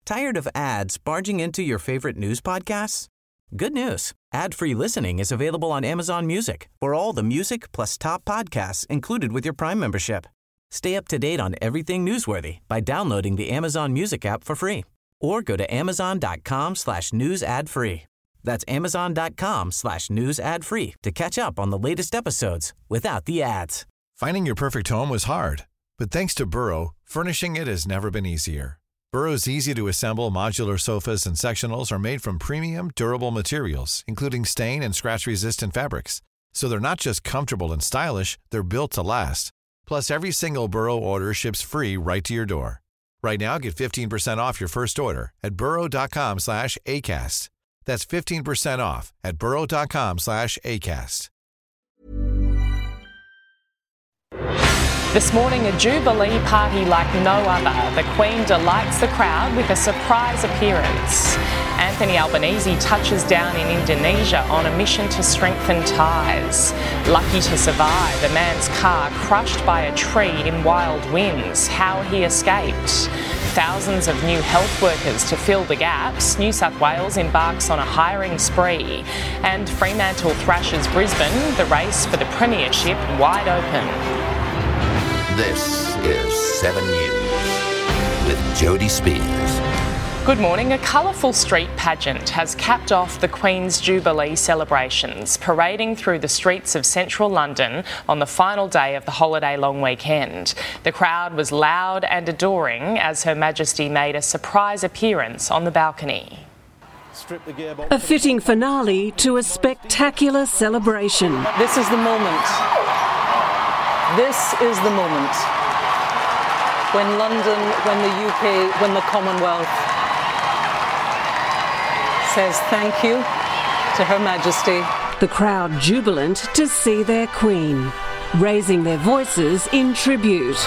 Tired of ads barging into your favorite news podcasts? Good news. Ad-free listening is available on Amazon Music for all the music plus top podcasts included with your Prime membership. Stay up to date on everything newsworthy by downloading the Amazon Music app for free or go to amazon.com/news ad free. That's amazon.com/news ad free to catch up on the latest episodes without the ads. Finding your perfect home was hard, but thanks to Burrow, furnishing it has never been easier. Burrow's easy-to-assemble modular sofas and sectionals are made from premium, durable materials, including stain and scratch-resistant fabrics. So they're not just comfortable and stylish, they're built to last. Plus, every single Burrow order ships free right to your door. Right now, get 15% off your first order at burrow.com/ACAST. That's 15% off at burrow.com/ACAST. This morning, a Jubilee party like no other. The Queen delights the crowd with a surprise appearance. Anthony Albanese touches down in Indonesia on a mission to strengthen ties. Lucky to survive, a man's car crushed by a tree in wild winds. How he escaped. Thousands of new health workers to fill the gaps. New South Wales embarks on a hiring spree. And Fremantle thrashes Brisbane. The race for the premiership wide open. This is 7 News with Jody Spears. Good morning. A colourful street pageant has capped off the Queen's Jubilee celebrations, parading through the streets of central London on the final day of the holiday long weekend. The crowd was loud and adoring as Her Majesty made a surprise appearance on the balcony. A fitting finale to a spectacular celebration. This is the moment. This is the moment when London, when the UK, when the Commonwealth says thank you to Her Majesty. The crowd jubilant to see their Queen, raising their voices in tribute.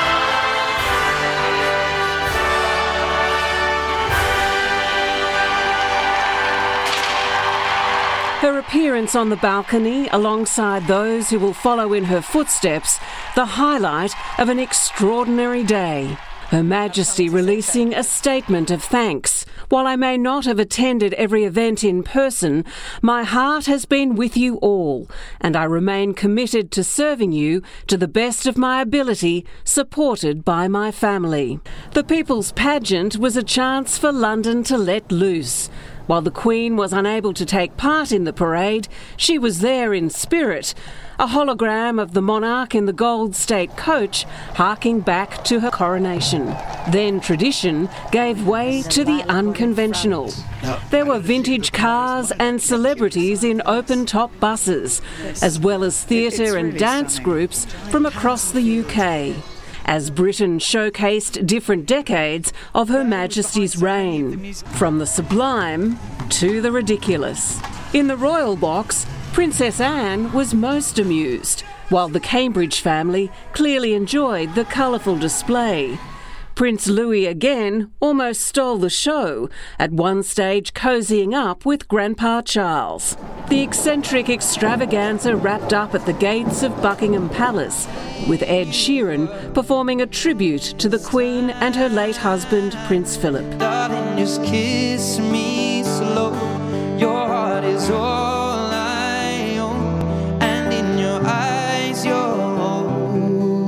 Her appearance on the balcony, alongside those who will follow in her footsteps, the highlight of an extraordinary day. Her Majesty releasing a statement of thanks. While I may not have attended every event in person, my heart has been with you all, and I remain committed to serving you to the best of my ability, supported by my family. The People's Pageant was a chance for London to let loose. While the Queen was unable to take part in the parade, she was there in spirit, a hologram of the monarch in the gold state coach, harking back to her coronation. Then tradition gave way to the unconventional. There were vintage cars and celebrities in open-top buses, as well as theatre and dance groups from across the UK, as Britain showcased different decades of Her Majesty's reign, from the sublime to the ridiculous. In the royal box, Princess Anne was most amused, while the Cambridge family clearly enjoyed the colourful display. Prince Louis again almost stole the show, at one stage cozying up with Grandpa Charles. The eccentric extravaganza wrapped up at the gates of Buckingham Palace, with Ed Sheeran performing a tribute to the Queen and her late husband, Prince Philip. Darling, just kiss me slow. Your heart is all I own, and in your eyes you're all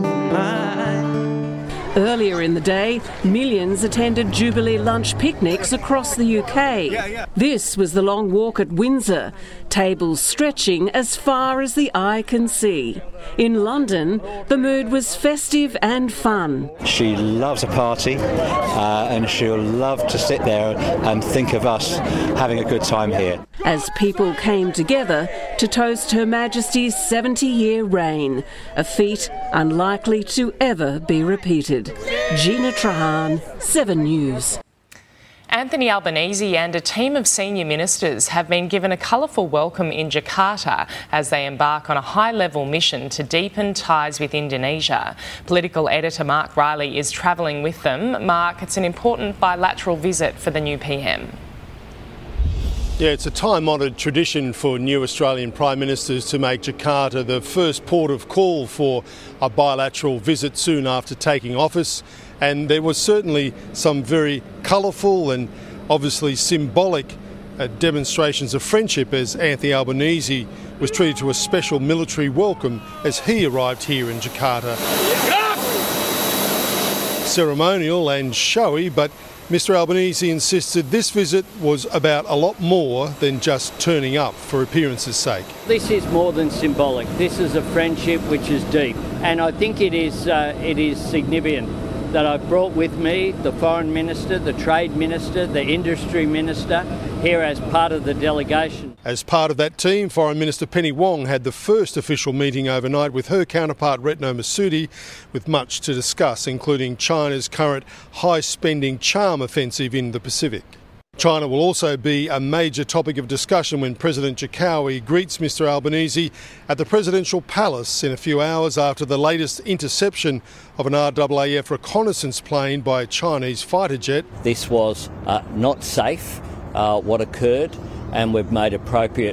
mine. Earlier in the day, millions attended Jubilee lunch picnics across the UK. This was the long walk at Windsor, tables stretching as far as the eye can see. In London, the mood was festive and fun. She loves a party and she'll love to sit there and think of us having a good time here. As people came together to toast Her Majesty's 70-year reign, a feat unlikely to ever be repeated. Gina Trahan, 7 News. Anthony Albanese and a team of senior ministers have been given a colourful welcome in Jakarta as they embark on a high-level mission to deepen ties with Indonesia. Political editor Mark Riley is travelling with them. Mark, it's an important bilateral visit for the new PM. Yeah, it's a time-honoured tradition for new Australian Prime Ministers to make Jakarta the first port of call for a bilateral visit soon after taking office. and there was certainly some very colourful and obviously symbolic demonstrations of friendship as Anthony Albanese was treated to a special military welcome as he arrived here in Jakarta. Ceremonial and showy, but Mr Albanese insisted this visit was about a lot more than just turning up for appearance's sake. This is more than symbolic. This is a friendship which is deep, and I think it is significant that I've brought with me the Foreign Minister, the Trade Minister, the Industry Minister here as part of the delegation. As part of that team, Foreign Minister Penny Wong had the first official meeting overnight with her counterpart Retno Marsudi, with much to discuss, including China's current high-spending charm offensive in the Pacific. China will also be a major topic of discussion when President Jokowi greets Mr Albanese at the Presidential Palace in a few hours after the latest interception of an RAAF reconnaissance plane by a Chinese fighter jet. This was not safe, what occurred, and we've made appropriate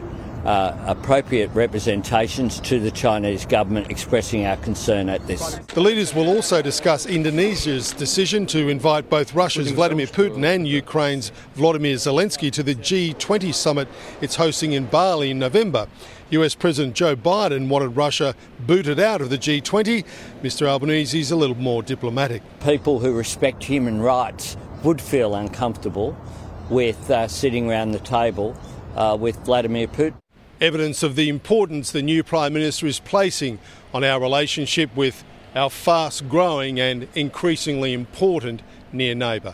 representations to the Chinese government expressing our concern at this. The leaders will also discuss Indonesia's decision to invite both Russia's Vladimir Putin and Ukraine's Volodymyr Zelensky to the G20 summit it's hosting in Bali in November. US President Joe Biden wanted Russia booted out of the G20. Mr Albanese is a little more diplomatic. People who respect human rights would feel uncomfortable with sitting around the table with Vladimir Putin. Evidence of the importance the new Prime Minister is placing on our relationship with our fast-growing and increasingly important near neighbour.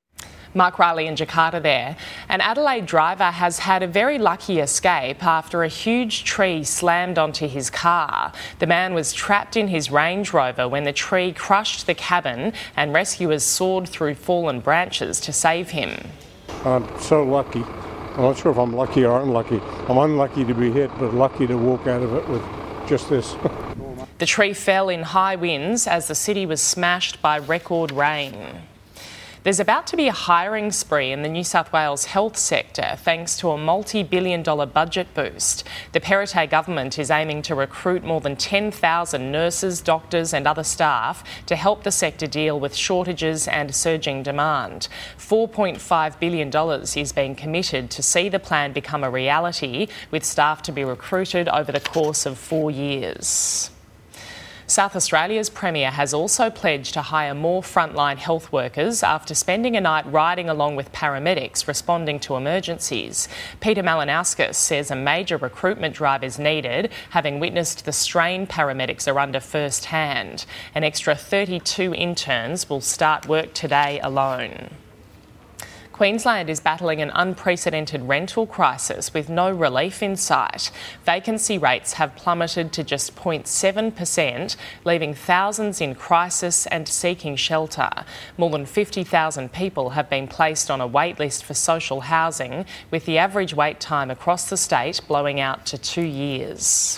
Mark Riley in Jakarta there. An Adelaide driver has had a very lucky escape after a huge tree slammed onto his car. The man was trapped in his Range Rover when the tree crushed the cabin and rescuers sawed through fallen branches to save him. I'm so lucky. I'm not sure if I'm lucky or unlucky. I'm unlucky to be hit, but lucky to walk out of it with just this. The tree fell in high winds as the city was smashed by record rain. There's about to be a hiring spree in the New South Wales health sector thanks to a multi-billion-dollar budget boost. The Perrottet government is aiming to recruit more than 10,000 nurses, doctors and other staff to help the sector deal with shortages and surging demand. $4.5 billion is being committed to see the plan become a reality, with staff to be recruited over the course of 4 years. South Australia's Premier has also pledged to hire more frontline health workers after spending a night riding along with paramedics responding to emergencies. Peter Malinauskas says a major recruitment drive is needed, having witnessed the strain paramedics are under firsthand. An extra 32 interns will start work today alone. Queensland is battling an unprecedented rental crisis with no relief in sight. Vacancy rates have plummeted to just 0.7%, leaving thousands in crisis and seeking shelter. More than 50,000 people have been placed on a wait list for social housing, with the average wait time across the state blowing out to 2 years.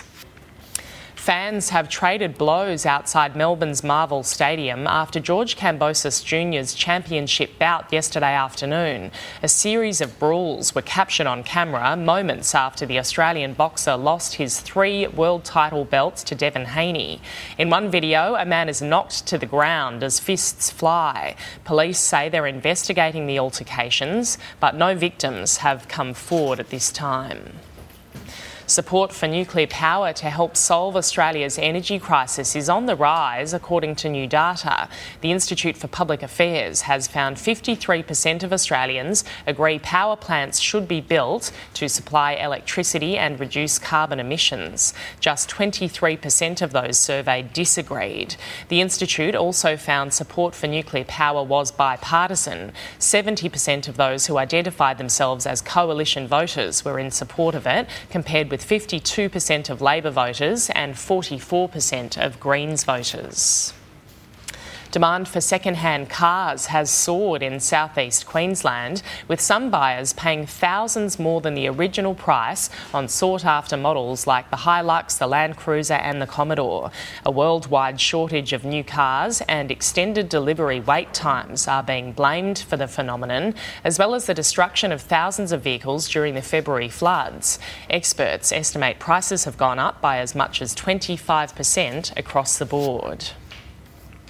Fans have traded blows outside Melbourne's Marvel Stadium after George Kambosos Jr.'s championship bout yesterday afternoon. A series of brawls were captured on camera moments after the Australian boxer lost his 3 world title belts to Devin Haney. In one video, a man is knocked to the ground as fists fly. Police say they're investigating the altercations, but no victims have come forward at this time. Support for nuclear power to help solve Australia's energy crisis is on the rise, according to new data. The Institute for Public Affairs has found 53% of Australians agree power plants should be built to supply electricity and reduce carbon emissions. Just 23% of those surveyed disagreed. The Institute also found support for nuclear power was bipartisan. 70% of those who identified themselves as coalition voters were in support of it, compared with 52% of Labor voters and 44% of Greens voters. Demand for second-hand cars has soared in southeast Queensland, with some buyers paying thousands more than the original price on sought-after models like the Hilux, the Land Cruiser and the Commodore. A worldwide shortage of new cars and extended delivery wait times are being blamed for the phenomenon, as well as the destruction of thousands of vehicles during the February floods. Experts estimate prices have gone up by as much as 25% across the board.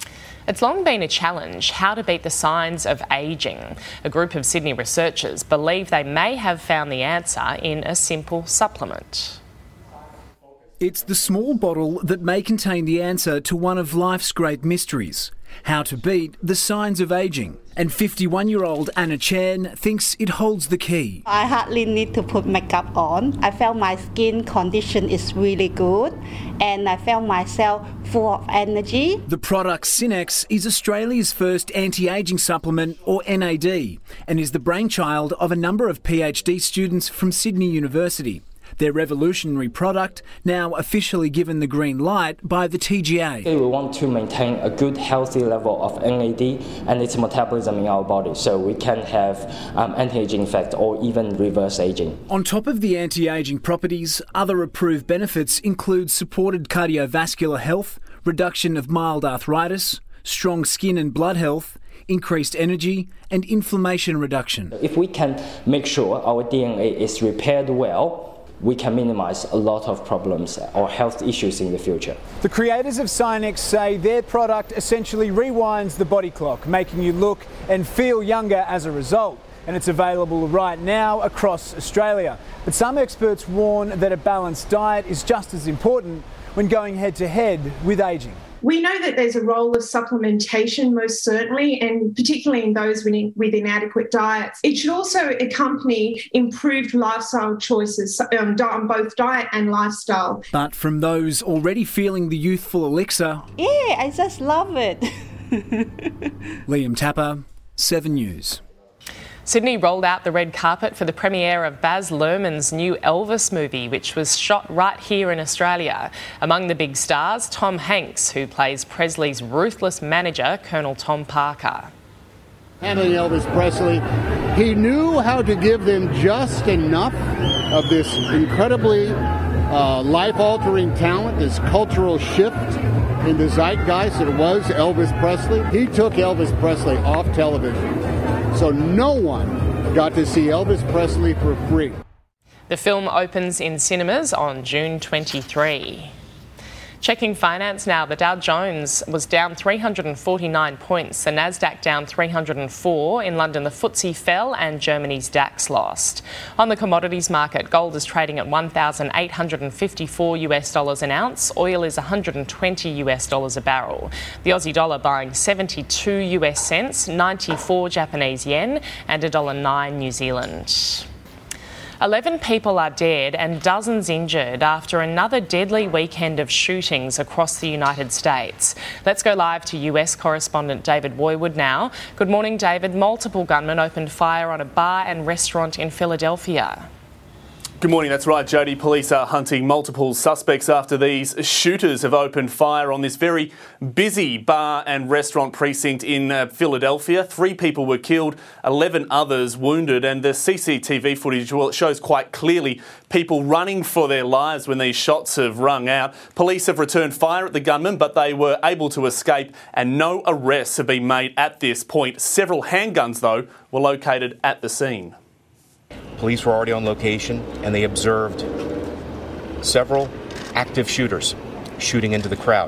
It's long been a challenge how to beat the signs of ageing. A group of Sydney researchers believe they may have found the answer in a simple supplement. It's the small bottle that may contain the answer to one of life's great mysteries, how to beat the signs of ageing. And 51-year-old Anna Chan thinks it holds the key. I hardly need to put makeup on. I felt my skin condition is really good and I felt myself full of energy. The product Cinex is Australia's first anti-ageing supplement, or NAD, and is the brainchild of a number of PhD students from Sydney University. Their revolutionary product now officially given the green light by the TGA. We want to maintain a good, healthy level of NAD and its metabolism in our body so we can have anti-aging effect or even reverse aging. On top of the anti-aging properties, other approved benefits include supported cardiovascular health, reduction of mild arthritis, strong skin and blood health, increased energy and inflammation reduction. If we can make sure our DNA is repaired well, we can minimise a lot of problems or health issues in the future. The creators of Cinex say their product essentially rewinds the body clock, making you look and feel younger as a result. And it's available right now across Australia. But some experts warn that a balanced diet is just as important when going head-to-head with ageing. We know that there's a role of supplementation, most certainly, and particularly in those with inadequate diets. It should also accompany improved lifestyle choices on both diet and lifestyle. But from those already feeling the youthful elixir... Yeah, I just love it. Liam Tapper, 7 News. Sydney rolled out the red carpet for the premiere of Baz Luhrmann's new Elvis movie, which was shot right here in Australia. Among the big stars, Tom Hanks, who plays Presley's ruthless manager, Colonel Tom Parker. Handling Elvis Presley, he knew how to give them just enough of this incredibly life-altering talent, this cultural shift in the zeitgeist that was Elvis Presley. He took Elvis Presley off television. So no one got to see Elvis Presley for free. The film opens in cinemas on June 23. Checking finance now, the Dow Jones was down 349 points, the Nasdaq down 304. In London, the FTSE fell and Germany's DAX lost. On the commodities market, gold is trading at $1,854 an ounce. Oil is $120 a barrel. The Aussie dollar buying 72 US cents, 94 Japanese yen and $1.09 New Zealand. 11 people are dead and dozens injured after another deadly weekend of shootings across the United States. Let's go live to US correspondent David Woiwod now. Good morning, David. Multiple gunmen opened fire on a bar and restaurant in Philadelphia. Good morning, that's right, Jody. Police are hunting multiple suspects after these shooters have opened fire on this very busy bar and restaurant precinct in Philadelphia. 3 people were killed, 11 others wounded, and the CCTV footage shows quite clearly people running for their lives when these shots have rung out. Police have returned fire at the gunmen, but they were able to escape and no arrests have been made at this point. Several handguns, though, were located at the scene. Police were already on location and they observed several active shooters shooting into the crowd.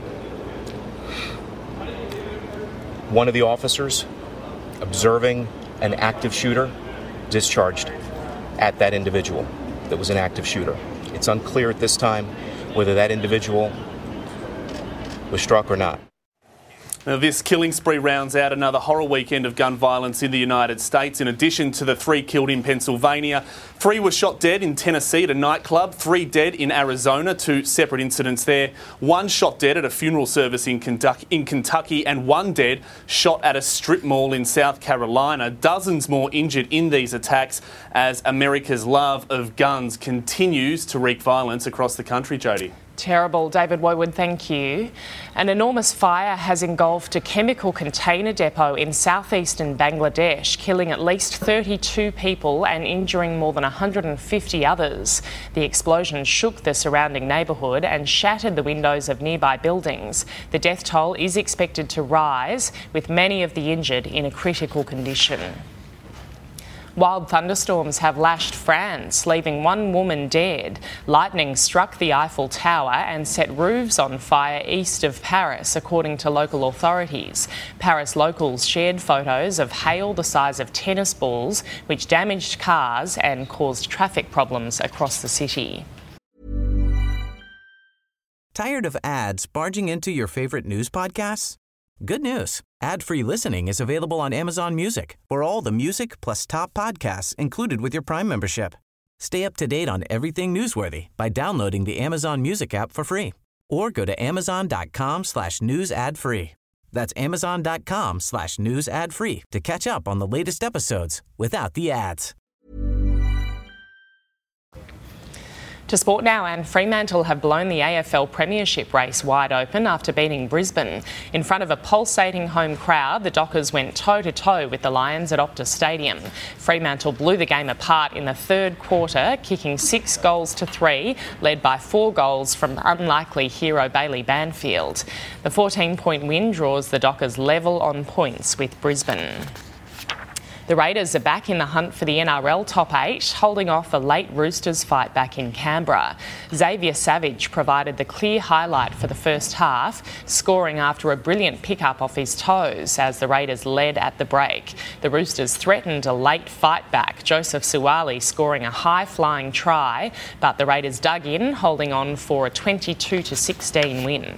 One of the officers, observing an active shooter, discharged at that individual that was an active shooter. It's unclear at this time whether that individual was struck or not. Now, this killing spree rounds out another horror weekend of gun violence in the United States. In addition to the 3 killed in Pennsylvania, 3 were shot dead in Tennessee at a nightclub, 3 dead in Arizona, 2 separate incidents there. 1 shot dead at a funeral service in Kentucky, and 1 dead shot at a strip mall in South Carolina. Dozens more injured in these attacks as America's love of guns continues to wreak violence across the country, Jody. Terrible. David Woiwod, thank you. An enormous fire has engulfed a chemical container depot in southeastern Bangladesh, killing at least 32 people and injuring more than 150 others. The explosion shook the surrounding neighbourhood and shattered the windows of nearby buildings. The death toll is expected to rise, with many of the injured in a critical condition. Wild thunderstorms have lashed France, leaving one woman dead. Lightning struck the Eiffel Tower and set roofs on fire east of Paris, according to local authorities. Paris locals shared photos of hail the size of tennis balls, which damaged cars and caused traffic problems across the city. Tired of ads barging into your favorite news podcasts? Good news. Ad-free listening is available on Amazon Music for all the music plus top podcasts included with your Prime membership. Stay up to date on everything newsworthy by downloading the Amazon Music app for free or go to amazon.com/news ad free. That's amazon.com/news ad free to catch up on the latest episodes without the ads. To sport now, and Fremantle have blown the AFL Premiership race wide open after beating Brisbane. In front of a pulsating home crowd, the Dockers went toe-to-toe with the Lions at Optus Stadium. Fremantle blew the game apart in the third quarter, kicking 6 goals to 3, led by 4 goals from unlikely hero Bailey Banfield. The 14-point win draws the Dockers level on points with Brisbane. The Raiders are back in the hunt for the NRL top 8, holding off a late Roosters fight back in Canberra. Xavier Savage provided the clear highlight for the first half, scoring after a brilliant pick-up off his toes as the Raiders led at the break. The Roosters threatened a late fight back, Joseph Suwali scoring a high-flying try, but the Raiders dug in, holding on for a 22-16 win.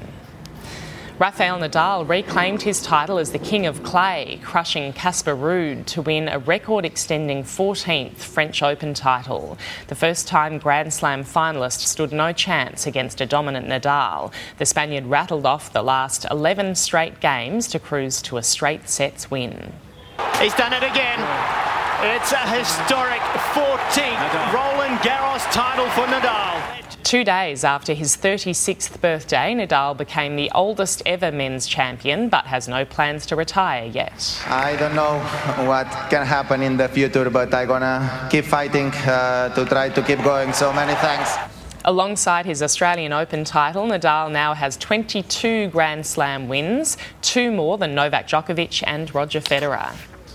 Rafael Nadal reclaimed his title as the King of Clay, crushing Casper Ruud to win a record-extending 14th French Open title. The first-time Grand Slam finalist stood no chance against a dominant Nadal. The Spaniard rattled off the last 11 straight games to cruise to a straight sets win. He's done it again. It's a historic 14th Roland Garros title for Nadal. 2 days after his 36th birthday, Nadal became the oldest ever men's champion, but has no plans to retire yet. I don't know what can happen in the future, but I'm gonna keep fighting to try to keep going. So many thanks. Alongside his Australian Open title, Nadal now has 22 Grand Slam wins, 2 more than Novak Djokovic and Roger Federer.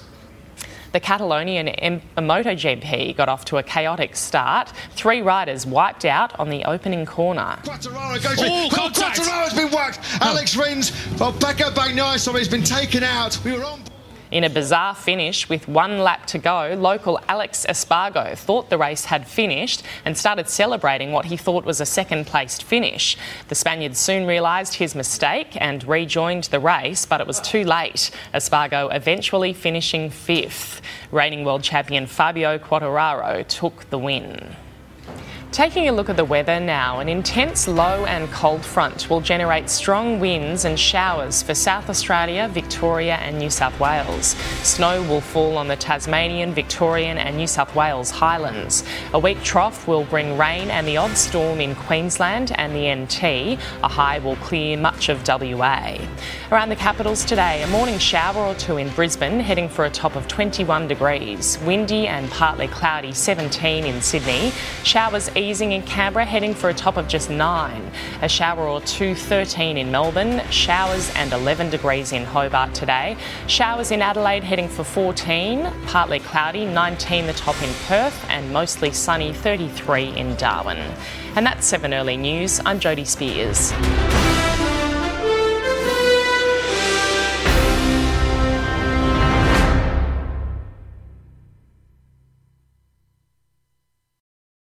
The Catalonian MotoGP got off to a chaotic start. 3 riders wiped out on the opening corner. Quartararo's been whacked. Alex Rins, Pecco Bagnaia, he's been taken out. We were on. In a bizarre finish with 1 lap to go, local Alex Espargo thought the race had finished and started celebrating what he thought was a second-placed finish. The Spaniard soon realised his mistake and rejoined the race, but it was too late. Espargo eventually finishing 5th. Reigning world champion Fabio Quartararo took the win. Taking a look at the weather now, an intense low and cold front will generate strong winds and showers for South Australia, Victoria and New South Wales. Snow will fall on the Tasmanian, Victorian and New South Wales highlands. A weak trough will bring rain and the odd storm in Queensland and the NT. A high will clear much of WA. Around the capitals today, a morning shower or 2 in Brisbane, heading for a top of 21 degrees. Windy and partly cloudy 17 in Sydney. Showers easing in Canberra, heading for a top of just 9. A shower or 2, 13 in Melbourne. Showers and 11 degrees in Hobart today. Showers in Adelaide, heading for 14. Partly cloudy, 19 the top in Perth, and mostly sunny, 33 in Darwin. And that's 7 Early News. I'm Jodie Spears.